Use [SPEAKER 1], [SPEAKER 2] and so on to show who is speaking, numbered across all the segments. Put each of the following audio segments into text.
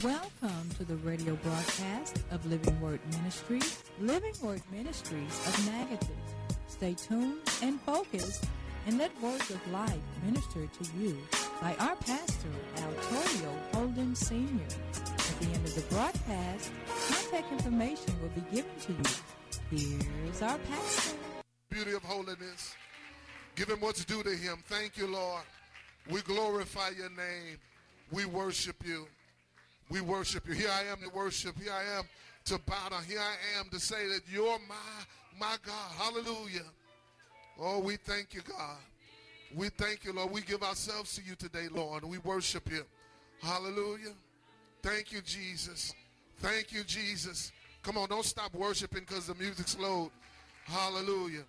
[SPEAKER 1] Welcome to the radio broadcast of Living Word Ministries, Living Word Ministries of Magadan. Stay tuned and focused and let words of life minister to you by our pastor, Altorio Holden Sr. At the end of the broadcast, contact information will be given to you. Here's our pastor.
[SPEAKER 2] Beauty of holiness. Give him what's due to him. Thank you, Lord. We glorify your name. We worship you. We worship you. Here I am to worship. Here I am to bow down. Here I am to say that you're my God. Hallelujah. Oh, we thank you, God. We thank you, Lord. We give ourselves to you today, Lord. We worship you. Hallelujah. Thank you, Jesus. Thank you, Jesus. Come on, don't stop worshiping because the music's low. Hallelujah.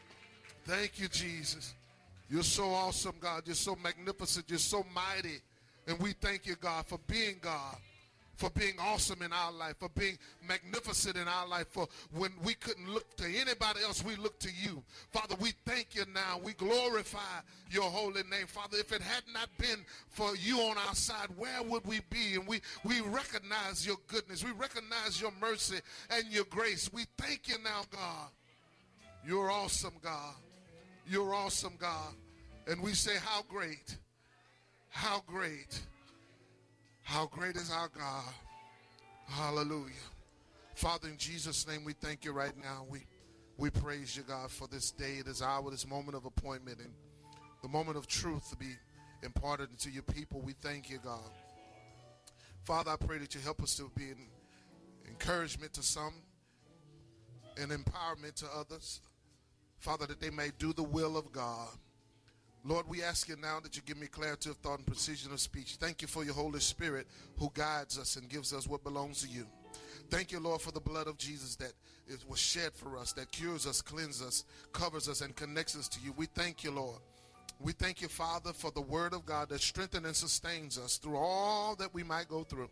[SPEAKER 2] Thank you, Jesus. You're so awesome, God. You're so magnificent. You're so mighty. And we thank you, God, for being God, for being awesome in our life, for being magnificent in our life, for when we couldn't look to anybody else, we look to you. Father, we thank you now. We glorify your holy name. Father, if it had not been for you on our side, where would we be? And we recognize your goodness. We recognize your mercy and your grace. We thank you now, God. You're awesome, God. You're awesome, God. And we say, how great, how great, how great is our God. Hallelujah. Father, in Jesus' name, we thank you right now. We praise you, God, for this day, this hour, this moment of appointment, and the moment of truth to be imparted into your people. We thank you, God. Father, I pray that you help us to be an encouragement to some and empowerment to others. Father, that they may do the will of God. Lord, we ask you now that you give me clarity of thought and precision of speech. Thank you for your Holy Spirit who guides us and gives us what belongs to you. Thank you, Lord, for the blood of Jesus that was shed for us, that cures us, cleanses us, covers us, and connects us to you. We thank you, Lord. We thank you, Father, for the word of God that strengthens and sustains us through all that we might go through.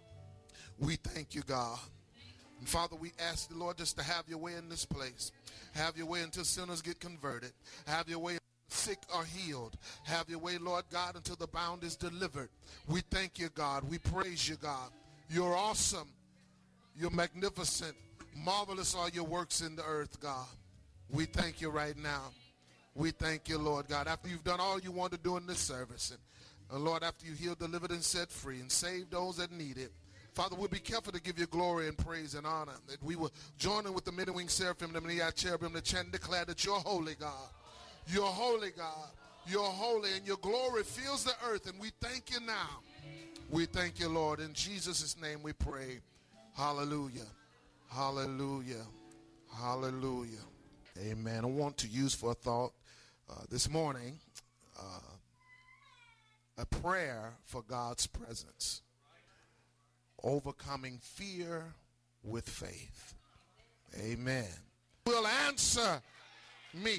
[SPEAKER 2] We thank you, God. And Father, we ask the Lord just to have your way in this place. Have your way until sinners get converted. Have your way until the sick are healed. Have your way, Lord God, until the bound is delivered. We thank you, God. We praise you, God. You're awesome. You're magnificent. Marvelous are your works in the earth, God. We thank you right now. We thank you, Lord God. After you've done all you want to do in this service, and Lord, after you healed, delivered, and set free, and saved those that need it, Father, we'll be careful to give you glory and praise and honor, that we will join in with the middle-winged seraphim, the many cherubim, to chant and declare that you're holy, God. You're holy, God. You're holy, and your glory fills the earth, and we thank you now. We thank you, Lord. In Jesus' name we pray. Hallelujah. Hallelujah. Hallelujah. Amen. I want to use for a thought this morning a prayer for God's presence. Overcoming fear with faith. Amen. Will answer me.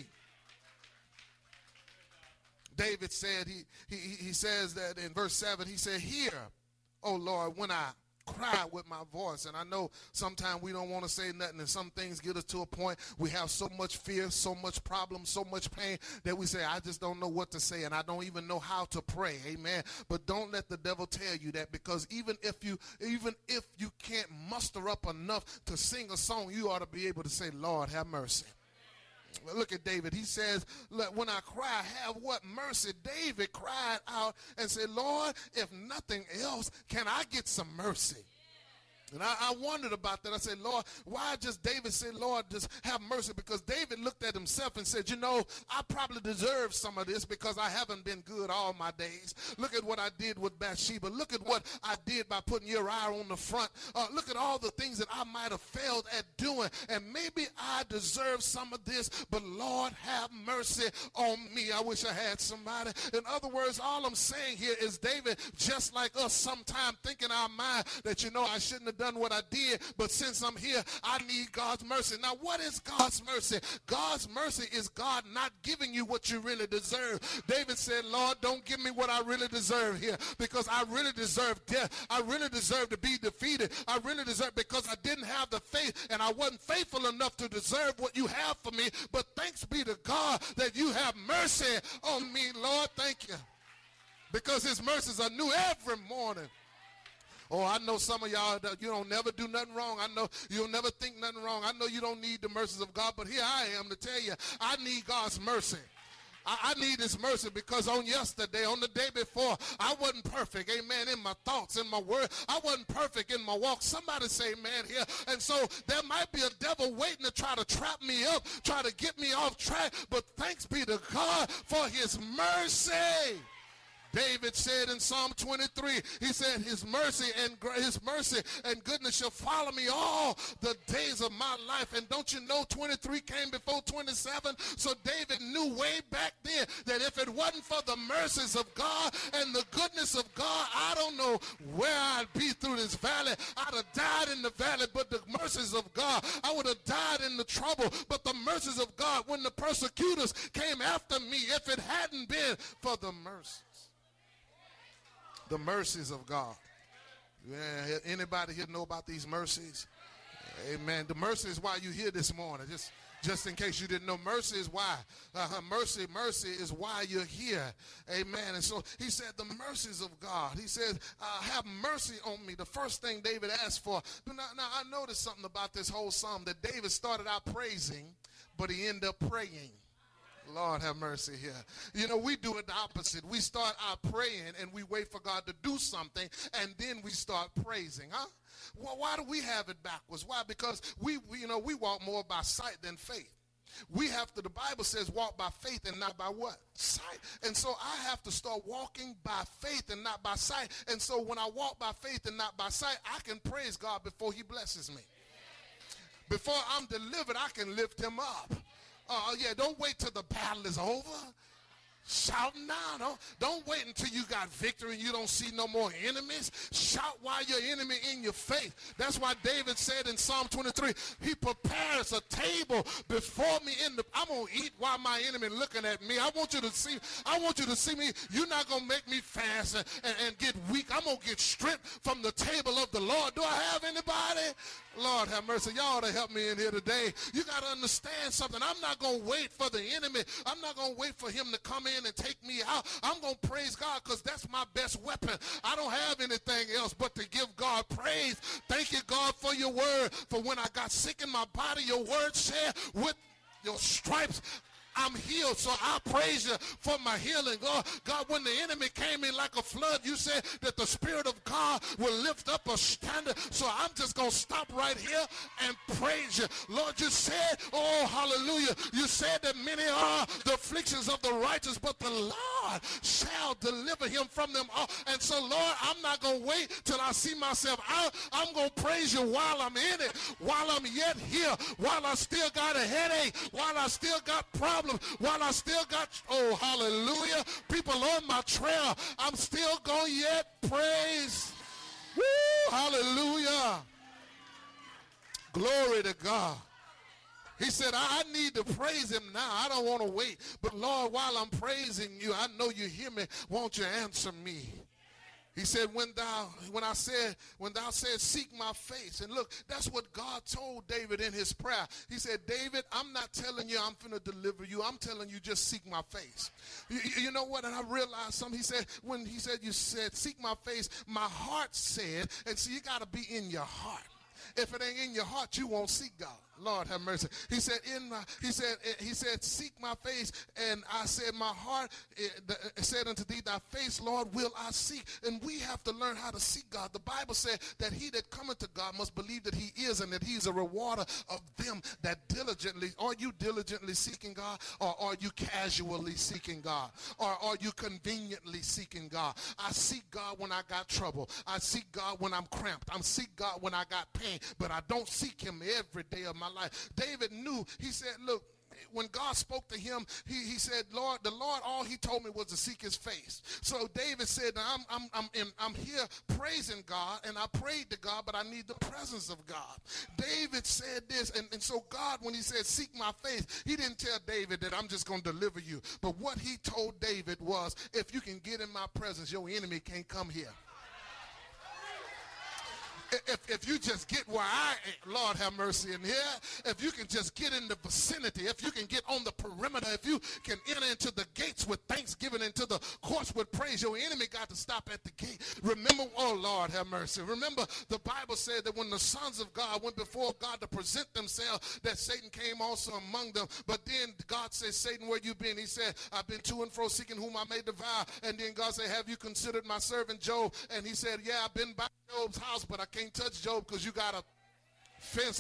[SPEAKER 2] David said, he says that in verse 7, he said, hear, O Lord, when I cry with my voice. And I know sometimes we don't want to say nothing, and some things get us to a point we have so much fear, so much problem, so much pain that we say, I just don't know what to say, and I don't even know how to pray. Amen. But don't let the devil tell you that, because even if you can't muster up enough to sing a song, you ought to be able to say, Lord, have mercy. Look at David. He says, when I cry, have what mercy? David cried out and said, Lord, if nothing else, can I get some mercy? And I wondered about that. I said, Lord, why just David say, Lord, just have mercy? Because David looked at himself and said, you know, I probably deserve some of this because I haven't been good all my days. Look at what I did with Bathsheba. Look at what I did by putting Uriah on the front. Look at all the things that I might have failed at doing. And maybe I deserve some of this, but Lord, have mercy on me. I wish I had somebody. In other words, all I'm saying here is David, just like us, sometime think in our mind that, you know, I shouldn't have done what I did, but since I'm here, I need God's mercy. Now, what is God's mercy? God's mercy is God not giving you what you really deserve. David said, Lord, don't give me what I really deserve here, because I really deserve death. I really deserve to be defeated. I really deserve, because I didn't have the faith and I wasn't faithful enough to deserve what you have for me. But thanks be to God that you have mercy on me, Lord. Thank you, because his mercies are new every morning. Oh, I know some of y'all, you don't never do nothing wrong. I know you'll never think nothing wrong. I know you don't need the mercies of God, but here I am to tell you, I need God's mercy. I need his mercy because on yesterday, on the day before, I wasn't perfect, amen, in my thoughts, in my word. I wasn't perfect in my walk. Somebody say amen here. And so there might be a devil waiting to try to trap me up, try to get me off track, but thanks be to God for his mercy. David said in Psalm 23, he said, his mercy and goodness shall follow me all the days of my life. And don't you know 23 came before 27? So David knew way back then that if it wasn't for the mercies of God and the goodness of God, I don't know where I'd be through this valley. I'd have died in the valley, but the mercies of God, I would have died in the trouble. But the mercies of God, when the persecutors came after me, if it hadn't been for the mercies of God. Yeah, anybody here know about these mercies? Amen. The mercy is why you're here this morning. Just in case you didn't know, mercy is why. Mercy is why you're here. Amen. And so he said the mercies of God. He said, have mercy on me. The first thing David asked for. Now I noticed something about this whole psalm, that David started out praising, but he ended up praying. Lord have mercy here. You know, we do it the opposite. We start out praying and we wait for God to do something, and then we start praising, huh? Well, why do we have it backwards? Why? Because we walk more by sight than faith. We have to, the Bible says, walk by faith and not by what? Sight. And so I have to start walking by faith and not by sight. And so when I walk by faith and not by sight, I can praise God before he blesses me. Before I'm delivered, I can lift him up. Yeah, don't wait till the battle is over. Shouting now. Don't wait until you got victory and you don't see no more enemies. Shout while your enemy in your face. That's why David said in Psalm 23, he prepares a table before me I'm going to eat while my enemy looking at me. I want you to see me. You're not going to make me fast and get weak. I'm going to get stripped from the table of the Lord. Do I have anybody? Lord have mercy. Y'all to help me in here today. You got to understand something. I'm not going to wait for the enemy. I'm not going to wait for him to come in and take me out. I'm going to praise God because that's my best weapon. I don't have anything else but to give God praise. Thank you, God, for your word. For when I got sick in my body, your word said, with your stripes, I'm healed. So I praise you for my healing. God, when the enemy came in like a flood, you said that the Spirit of God will lift up a standard. So I'm just going to stop right here and praise you. Lord, you said, oh, hallelujah. You said that many are the afflictions of the righteous, but the Lord shall deliver him from them all. And so, Lord, I'm not going to wait till I see myself out. I'm going to praise you while I'm in it, while I'm yet here, while I still got a headache, while I still got problems, while I still got, oh, hallelujah, people on my trail, I'm still going to yet praise. Woo, hallelujah. Glory to God. He said, I need to praise him now. I don't want to wait. But Lord, while I'm praising you, I know you hear me. Won't you answer me? He said, when thou said, seek my face. And look, that's what God told David in his prayer. He said, David, I'm not telling you I'm finna deliver you. I'm telling you just seek my face. You know what? And I realized something. He said, when he said, you said, seek my face, my heart said, and so you got to be in your heart. If it ain't in your heart, you won't seek God. Lord have mercy. He said, seek my face. And I said, my heart said unto thee, thy face, Lord, will I seek. And we have to learn how to seek God. The Bible said that he that cometh to God must believe that he is, and that he's a rewarder of them that diligently. Are you diligently seeking God, or are you casually seeking God, or are you conveniently seeking God? I seek God when I got trouble. I seek God when I'm cramped. I seek God when I got pain, but I don't seek him every day of my life. David knew. He said, look, when God spoke to him, he said, Lord, the Lord, all he told me was to seek his face. So David said, I'm here praising God, and I prayed to God, but I need the presence of God. David said this, and so God, when he said, seek my face, he didn't tell David that I'm just going to deliver you. But what he told David was, if you can get in my presence, your enemy can't come here. If you just get where I am, Lord have mercy in here, if you can just get in the vicinity, if you can get on the perimeter, if you can enter into the gates with thanksgiving, into the courts with praise, your enemy got to stop at the gate. Remember, oh Lord have mercy, remember the Bible said that when the sons of God went before God to present themselves, that Satan came also among them. But then God said, Satan, where you been? He said, I've been to and fro seeking whom I may devour. And then God said, have you considered my servant Job? And he said, yeah, I've been by Job's house, but I can't touch Job because you got a fence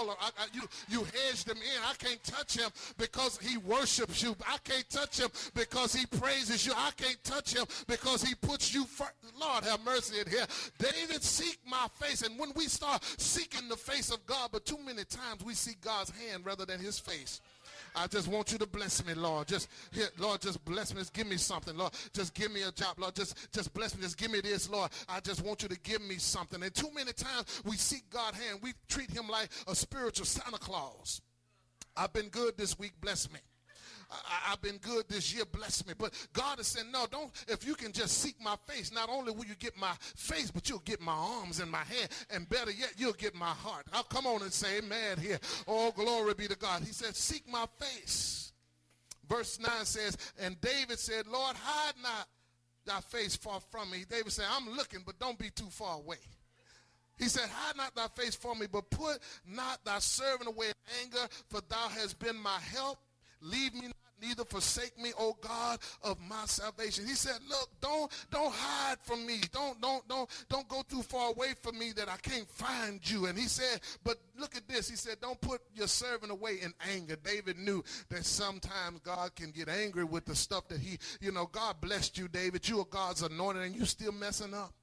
[SPEAKER 2] you hedged him in. I can't touch him because he worships you. I can't touch him because he praises you. I can't touch him because he puts you first. Lord have mercy in here. David, seek my face. And when we start seeking the face of God, but too many times we seek God's hand rather than his face. I just want you to bless me, Lord. Lord, just bless me. Just give me something, Lord. Just give me a job, Lord. Just bless me. Just give me this, Lord. I just want you to give me something. And too many times we seek God's hand. We treat him like a spiritual Santa Claus. I've been good this week. Bless me. I've been good this year, bless me. But God is saying, no, don't. If you can just seek my face, not only will you get my face, but you'll get my arms and my hand, and better yet, you'll get my heart. I'll come on and say amen here. Oh, glory be to God. He said, seek my face. Verse 9 says, and David said, Lord, hide not thy face far from me. David said, I'm looking, but don't be too far away. He said, hide not thy face from me, but put not thy servant away in anger, for thou hast been my help. Leave me not, neither forsake me, O God of my salvation. He said, look, don't hide from me. Don't go too far away from me that I can't find you. And he said, but look at this. He said, don't put your servant away in anger. David knew that sometimes God can get angry with the stuff that God blessed you, David. You are God's anointed and you still messing up.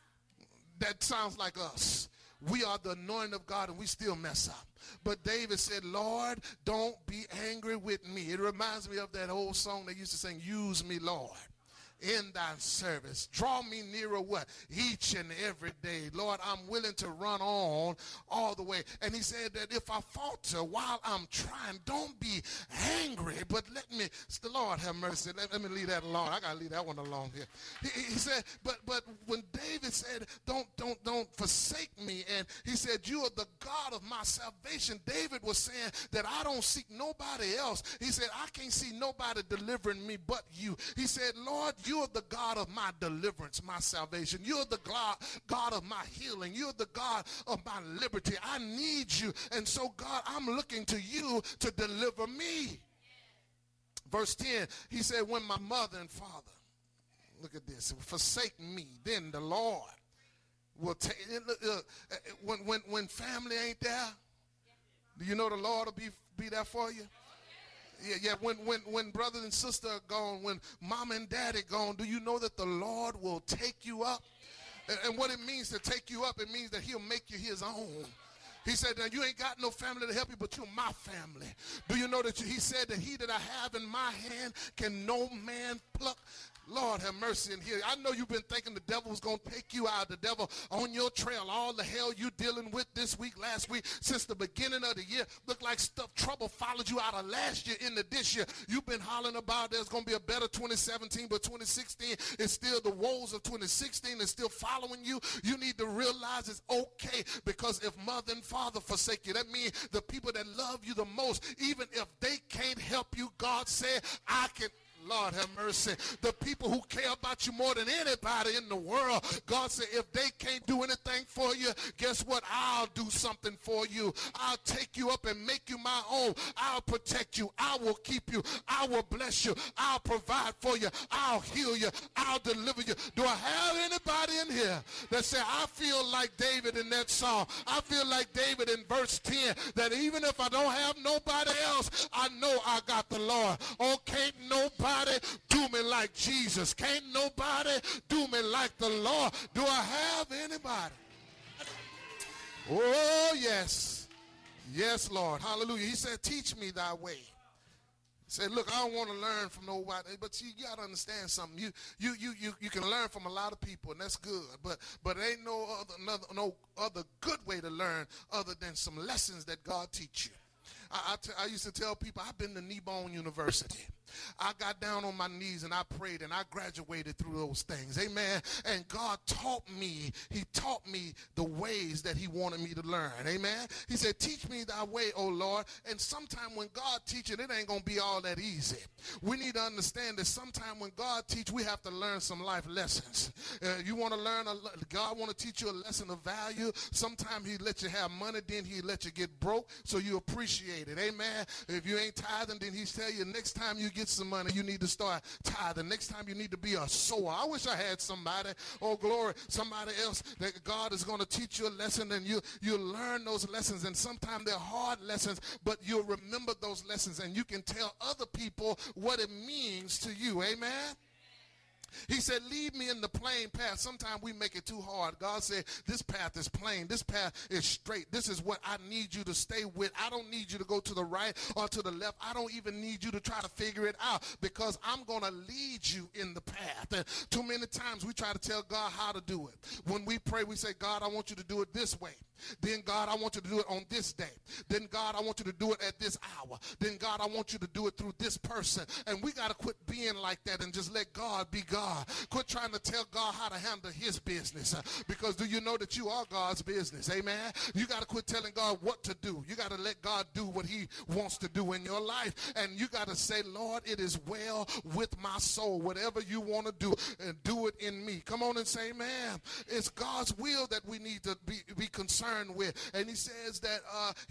[SPEAKER 2] That sounds like us. We are the anointing of God and we still mess up. But David said, Lord, don't be angry with me. It reminds me of that old song they used to sing, use me, Lord, in thy service. Draw me nearer what? Each and every day. Lord, I'm willing to run on all the way. And he said that if I falter while I'm trying, don't be angry, but let me, the Lord have mercy. Let me leave that alone. I got to leave that one alone here. He said, but when David said, don't forsake me, and he said, you are the God of my salvation, David was saying that I don't seek nobody else. He said, I can't see nobody delivering me but you. He said, Lord, you are the God of my deliverance, my salvation. You're the God of my healing. You're the God of my liberty. I need you. And so, God, I'm looking to you to deliver me. Verse 10, he said, when my mother and father, look at this, forsake me, then the Lord will take, when family ain't there, do you know the Lord will be there for you? Yeah. When brothers and sisters are gone, when mom and daddy gone, do you know that the Lord will take you up? And what it means to take you up, it means that he'll make you his own. He said, now you ain't got no family to help you, but you're my family. Do you know that he said that he that I have in my hand can no man pluck? Lord have mercy in here. I know you've been thinking the devil was going to take you out. The devil on your trail. All the hell you dealing with this week, last week, since the beginning of the year. Look like trouble followed you out of last year into this year. You've been hollering about there's going to be a better 2017, but 2016 is still the woes of 2016 is still following you. You need to realize it's okay, because if mother and father forsake you, that means the people that love you the most, even if they can't help you, God said, I can. Lord have mercy. The people who care about you more than anybody in the world, God said, if they can't do anything for you, guess what? I'll do something for you. I'll take you up and make you my own. I'll protect you. I will keep you. I will bless you. I'll provide for you. I'll heal you. I'll deliver you. Do I have anybody in here that say, I feel like David in that song? I feel like David in verse 10, that even if I don't have nobody else, I know I got the Lord. Oh, can't nobody do me like Jesus. Can't nobody do me like the Lord. Do I have anybody? Oh, yes. Yes, Lord. Hallelujah. He said, teach me thy way. He said, look, I don't want to learn from nobody, but you got to understand something. You can learn from a lot of people, and that's good. But there ain't no other good way to learn other than some lessons that God teach you. I used to tell people I've been to Kneebone University. I got down on my knees and I prayed and I graduated through those things. Amen. And God taught me. He taught me the ways that he wanted me to learn. Amen. He said, teach me thy way, O Lord. And sometime when God teaches, it ain't going to be all that easy. We need to understand that sometime when God teaches, we have to learn some life lessons. You want to learn, God want to teach you a lesson of value. Sometimes he let you have money, then he let you get broke so you appreciate it. Amen. If you ain't tithing, then he tell you next time you get some money, you need to start tithing. Next time you need to be a sower. I wish I had somebody, oh glory, somebody else that God is going to teach you a lesson, and you learn those lessons, and sometimes they're hard lessons, but you'll remember those lessons and you can tell other people what it means to you. Amen. He said, lead me in the plain path. Sometimes we make it too hard. God said, this path is plain. This path is straight. This is what I need you to stay with. I don't need you to go to the right or to the left. I don't even need you to try to figure it out, because I'm going to lead you in the path. And too many times we try to tell God how to do it. When we pray, we say, God, I want you to do it this way. Then, God, I want you to do it on this day. Then, God, I want you to do it at this hour. Then, God, I want you to do it through this person. And we got to quit being like that and just let God be God. Quit trying to tell God how to handle his business, because do you know that you are God's business? Amen. You got to quit telling God what to do. You got to let God do what he wants to do in your life. And you got to say, Lord, it is well with my soul. Whatever you want to do, and do it in me. Come on and say, amen. It's God's will that we need to be concerned with. And he says that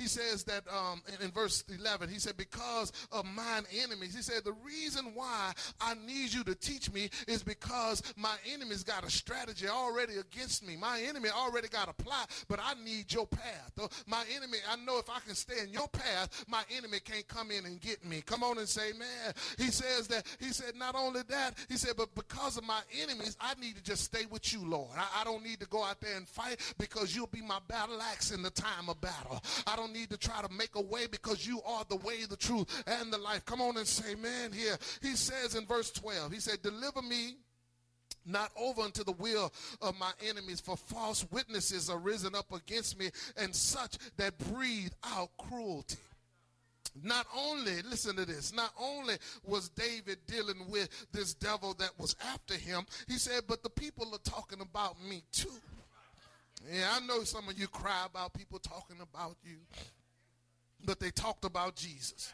[SPEAKER 2] in verse 11, he said, because of mine enemies. He said, the reason why I need you to teach me is because my enemies got a strategy already against me. My enemy already got a plot, but I need your path. My enemy, I know if I can stay in your path, my enemy can't come in and get me. Come on and say, man. He said not only that, he said, but because of my enemies, I need to just stay with you, Lord. I don't need to go out there and fight, because you'll be my battle axe in the time of battle. I don't need to try to make a way, because you are the way, the truth, and the life. Come on and say, man, here. He says in verse 12, he said, deliver me not over unto the will of my enemies, for false witnesses are risen up against me, and such that breathe out cruelty. Not only, listen to this, not only was David dealing with this devil that was after him, he said, but the people are talking about me too. Yeah, I know some of you cry about people talking about you, but they talked about Jesus.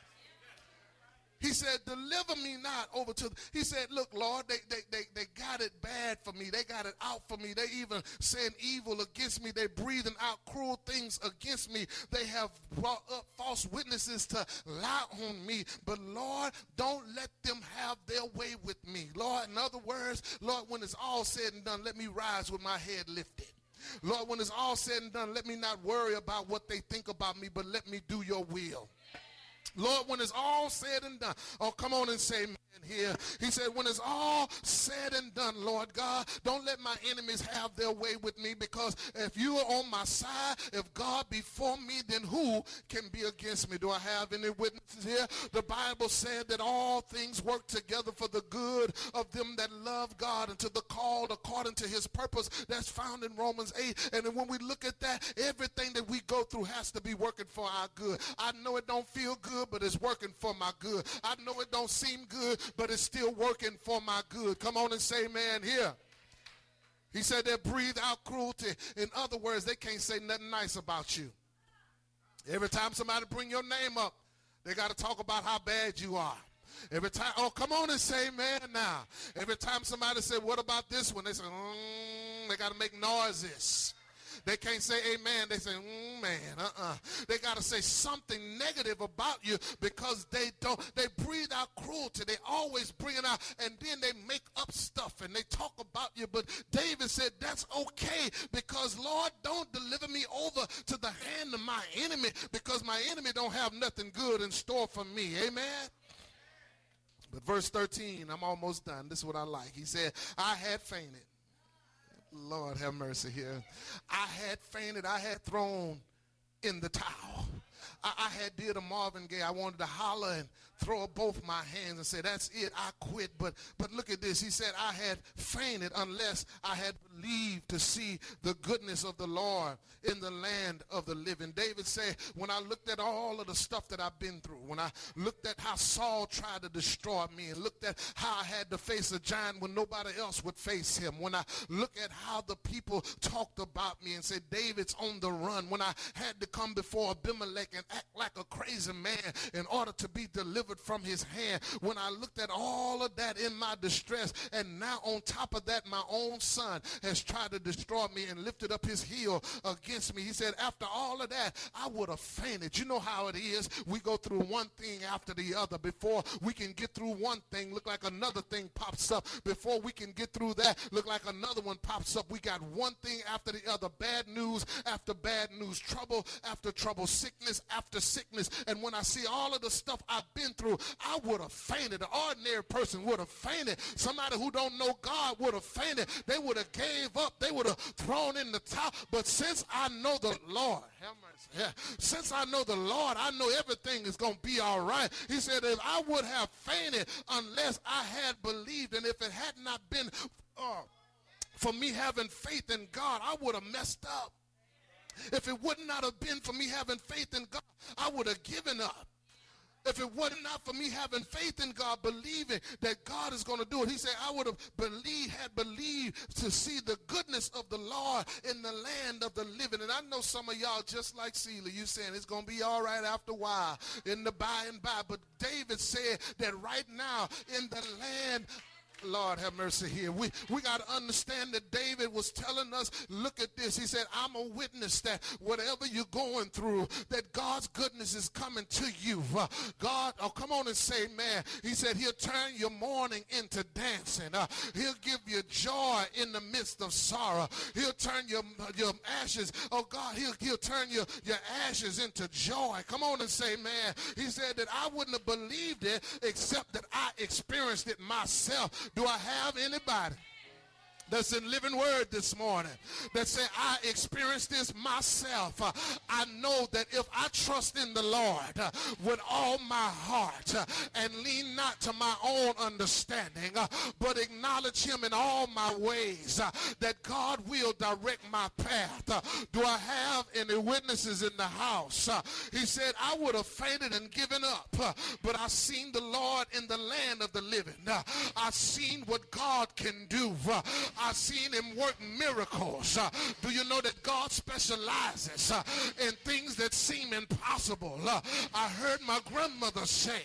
[SPEAKER 2] He said, deliver me not over to, he said, look, Lord, they got it bad for me. They got it out for me. They even saying evil against me. They breathing out cruel things against me. They have brought up false witnesses to lie on me. But Lord, don't let them have their way with me. Lord, in other words, Lord, when it's all said and done, let me rise with my head lifted. Lord, when it's all said and done, let me not worry about what they think about me, but let me do your will. Lord, when it's all said and done, oh, come on and say amen here. He said, when it's all said and done, Lord God, don't let my enemies have their way with me, because if you are on my side, if God be for me, then who can be against me? Do I have any witnesses here? The Bible said that all things work together for the good of them that love God and to the called according to his purpose. That's found in Romans 8. And then when we look at that, everything that we go through has to be working for our good. I know it don't feel good, but it's working for my good. I know it don't seem good, but it's still working for my good. Come on and say amen here. He said they breathe out cruelty. In other words, they can't say nothing nice about you. Every time somebody bring your name up, they got to talk about how bad you are. Every time, oh, come on and say amen now. Every time somebody say, what about this one? They say, they got to make noises. They can't say amen. They say, man, They got to say something negative about you, because they breathe out cruelty. They always bring it out, and then they make up stuff and they talk about you. But David said, that's okay, because Lord, don't deliver me over to the hand of my enemy, because my enemy don't have nothing good in store for me. Amen. But verse 13, I'm almost done. This is what I like. He said, I had fainted. Lord have mercy here. I had fainted. I had thrown in the towel. I had did a Marvin Gaye. I wanted to holler and throw up both my hands and say, that's it, I quit. But look at this. He said, I had fainted unless I had believed to see the goodness of the Lord in the land of the living. David said, when I looked at all of the stuff that I've been through, when I looked at how Saul tried to destroy me and looked at how I had to face a giant when nobody else would face him, when I look at how the people talked about me and said, David's on the run, when I had to come before Abimelech and act like a crazy man in order to be delivered from his hand, when I looked at all of that in my distress, and now on top of that, my own son has tried to destroy me and lifted up his heel against me. He said, after all of that, I would have fainted. You know how it is. We go through one thing after the other. Before we can get through one thing, look like another thing pops up. Before we can get through that, look like another one pops up. We got one thing after the other, bad news after bad news, trouble after trouble, sickness after sickness. And when I see all of the stuff I've been through, I would have fainted. An ordinary person would have fainted. Somebody who don't know God would have fainted. They would have gave up. They would have thrown in the towel. But since I know the Lord, since I know the Lord, I know everything is going to be all right. He said, if I would have fainted unless I had believed, and if it had not been for me having faith in God, I would have messed up. If it would not have been for me having faith in God, I would have given up. If it were not for me having faith in God, believing that God is going to do it, he said, I would have believed to see the goodness of the Lord in the land of the living. And I know some of y'all, just like Celia, you saying it's going to be all right after a while, in the by and by. But David said that right now in the land, Lord have mercy here. We got to understand that David was telling us, look at this. He said, I'm a witness that whatever you're going through, that God's goodness is coming to you. God, come on and say, man. He said, he'll turn your mourning into dancing. He'll give you joy in the midst of sorrow. He'll turn your ashes. Oh, God, he'll turn your ashes into joy. Come on and say, man. He said that I wouldn't have believed it except that I experienced it myself. Do I have anybody that's in Living Word this morning that say, I experienced this myself? I know that if I trust in the Lord with all my heart and lean not to my own understanding, but acknowledge him in all my ways, that God will direct my path. Do I have any witnesses in the house? He said, I would have fainted and given up, but I seen the Lord in the land of the living. I seen what God can do. I've seen him work miracles. Do you know that God specializes in things that seem impossible? I heard my grandmother say,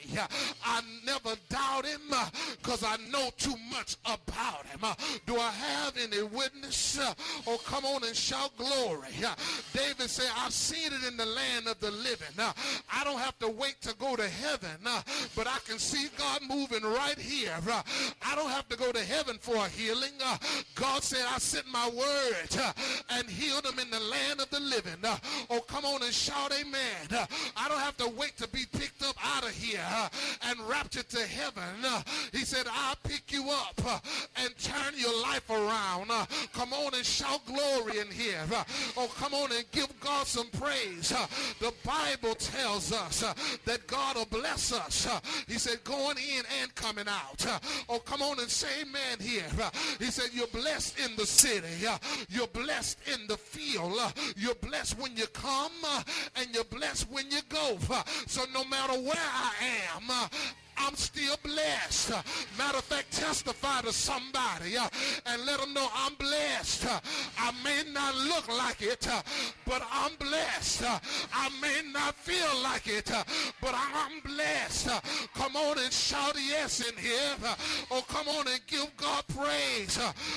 [SPEAKER 2] I never doubt him because I know too much about him. Do I have any witness? Oh, come on and shout glory. David said, I've seen it in the land of the living. I don't have to wait to go to heaven, but I can see God moving right here. I don't have to go to heaven for a healing. God said, I sent my word and healed them in the land of the living. Oh, come on and shout amen. I don't have to wait to be picked up out of here and raptured to heaven. He said, I'll pick you up and turn your life around. Come on and shout glory in here. Oh, come on and give God some praise. The Bible tells us that God will bless us. He said, going in and coming out. Oh, come on and say amen here. He said, you're blessed in the city. You're blessed in the field. You're blessed when you come and you're blessed when you go. So no matter where I am, I'm still blessed. Matter of fact, testify to somebody and let them know I'm blessed. I may not look like it, but I'm blessed. I may not feel like it, but I'm blessed. Come on and shout yes in here. Or come on and give God praise.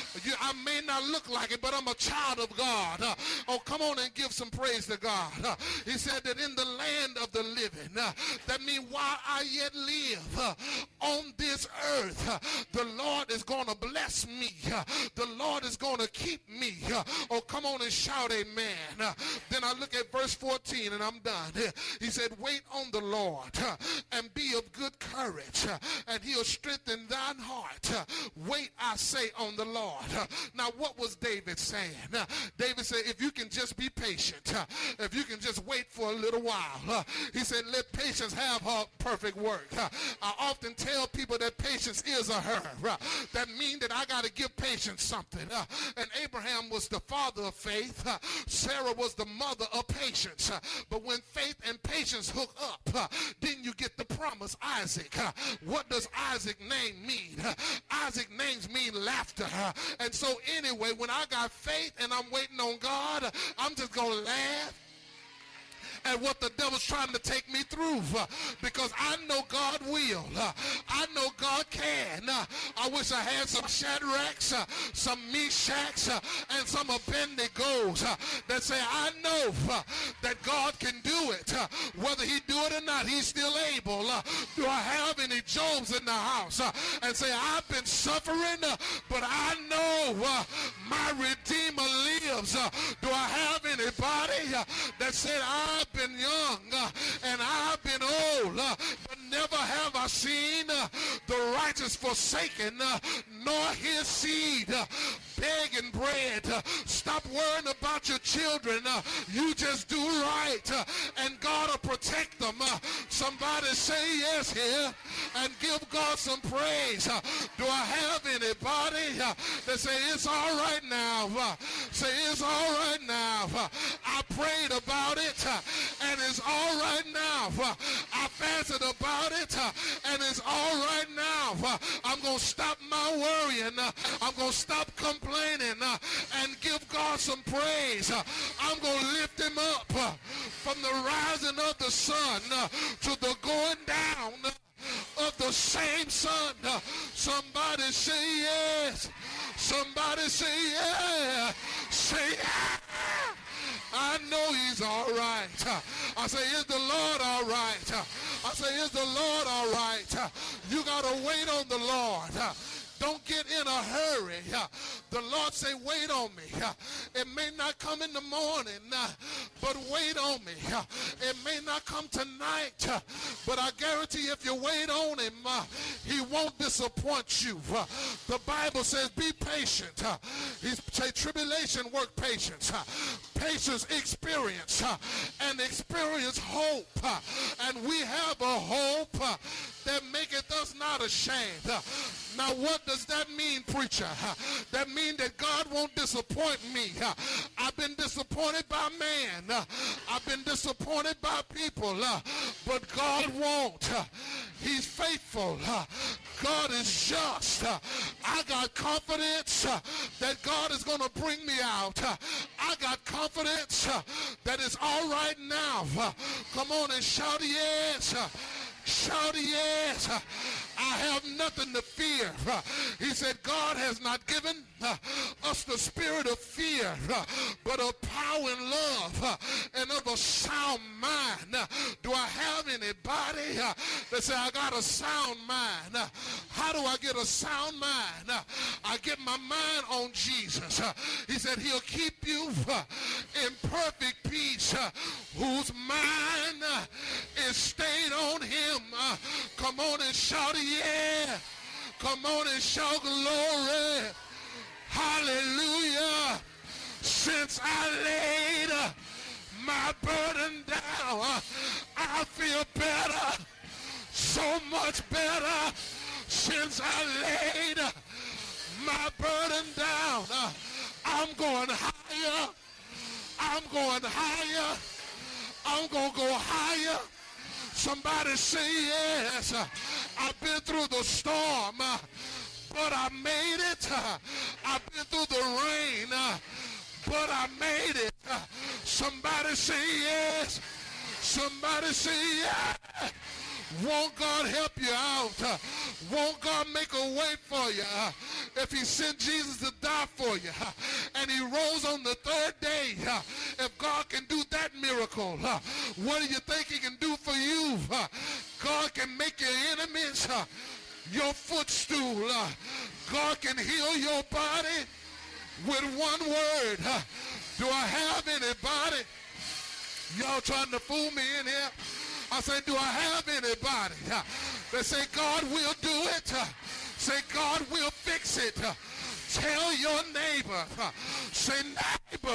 [SPEAKER 2] I may not look like it, but I'm a child of God. Oh, come on and give some praise to God. He said that in the land of the living, that means while I yet live, on this earth, the Lord is going to bless me. The Lord is going to keep me. Oh, come on and shout amen. Then I look at verse 14 and I'm done. He said, wait on the Lord and be of good courage, and he'll strengthen thine heart. Wait, I say, on the Lord. Now, what was David saying? David said, if you can just be patient, if you can just wait for a little while. He said, let patience have her perfect work. I often tell people that patience is a her. That means that I got to give patience something. And Abraham was the father of faith. Sarah was the mother of patience. But when faith and patience hook up, then you get the promise, Isaac. What does Isaac name mean? Isaac names mean laughter. And so anyway, when I got faith and I'm waiting on God, I'm just going to laugh at what the devil's trying to take me through, because I know God will. I know God can. I wish I had some Shadrachs, some Meshachs, and some Abednegos that say, I know that God can do it. Whether he do it or not, he's still able. Do I have any Jobs in the house and say, I've been suffering, but I know my Redeemer lives? Do I have anybody that said, I've been young and I've been old, but never have I seen the righteous forsaken, nor his seed begging bread? Stop worrying about your children. You just do right, and God will protect them. Somebody say yes here and give God some praise. Do I have anybody that say it's all right now? Say it's all right now. I prayed about it, and it's all right now. I fasted about it, and it's all right now. I'm going to stop my worrying. I'm going to stop complaining and give God some praise. I'm going to lift him up from the rising of the sun to the going down of the same sun. Somebody say yes. Somebody say yeah. Say yeah. I know he's all right. I say, is the Lord all right? I say, is the Lord all right? You got to wait on the Lord. Don't get in a hurry. The Lord say, wait on me. It may not come in the morning, but wait on me. It may not come tonight, but I guarantee if you wait on him, he won't disappoint you. The Bible says, be patient. He say, tribulation work patience. Patience experience, and experience hope. And we have a hope that maketh us not ashamed. Now what does that mean, preacher? That means that God won't disappoint me. I've been disappointed by man. I've been disappointed by people, but God won't. He's faithful. God is just. I got confidence that God is going to bring me out. I got confidence that it's all right now. Come on and shout yes. Shout yes. I have nothing to fear. He said, God has not given us the spirit of fear, but of power and love and of a sound mind. Do I have anybody that say, I got a sound mind? How do I get a sound mind? I get my mind on Jesus. He said he'll keep you in perfect peace, whose mind is stayed on him. Come on and shout yeah. Come on and shout glory. Hallelujah. Since I laid my burden down, I feel better, so much better. Since I laid my burden down, I'm going higher. I'm going higher. I'm going to go higher. Somebody say yes. I've been through the storm, but I made it. I've been through the rain, but I made it. Somebody say yes. Somebody say yes. Won't God help you out? Won't God make a way for you? if he sent Jesus to die for you, and he rose on the third day, if God can do that miracle, what do you think he can do for you? God can make your enemies your footstool. God can heal your body with one word. Do I have anybody? Y'all trying to fool me in here? I say, do I have anybody that say God will do it? Say God will fix it. Tell your neighbor. Say, neighbor.